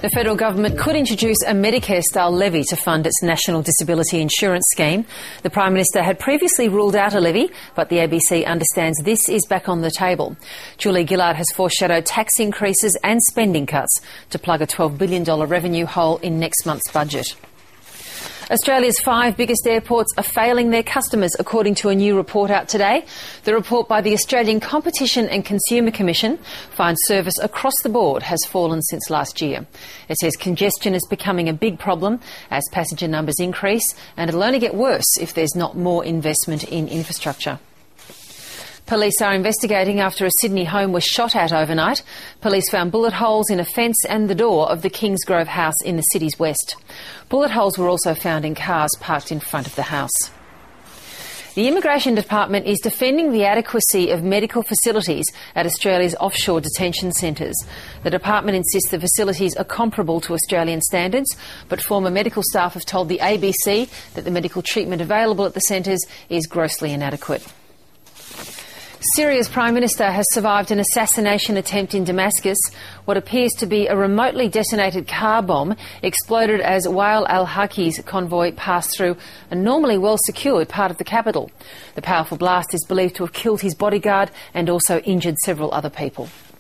The federal government could introduce a Medicare-style levy to fund its national disability insurance scheme. The Prime Minister had previously ruled out a levy, but the ABC understands this is back on the table. Julie Gillard has foreshadowed tax increases and spending cuts to plug a $12 billion revenue hole in next month's budget. Australia's 5 biggest airports are failing their customers, according to a new report out today. The report by the Australian Competition and Consumer Commission finds service across the board has fallen since last year. It says congestion is becoming a big problem as passenger numbers increase, and it'll only get worse if there's not more investment in infrastructure. Police are investigating after a Sydney home was shot at overnight. Police found bullet holes in a fence and the door of the Kingsgrove house in the city's west. Bullet holes were also found in cars parked in front of the house. The Immigration Department is defending the adequacy of medical facilities at Australia's offshore detention centres. The department insists the facilities are comparable to Australian standards, but former medical staff have told the ABC that the medical treatment available at the centres is grossly inadequate. Syria's Prime Minister has survived an assassination attempt in Damascus. What appears to be a remotely detonated car bomb exploded as Wael al-Haqi's convoy passed through a normally well-secured part of the capital. The powerful blast is believed to have killed his bodyguard and also injured several other people.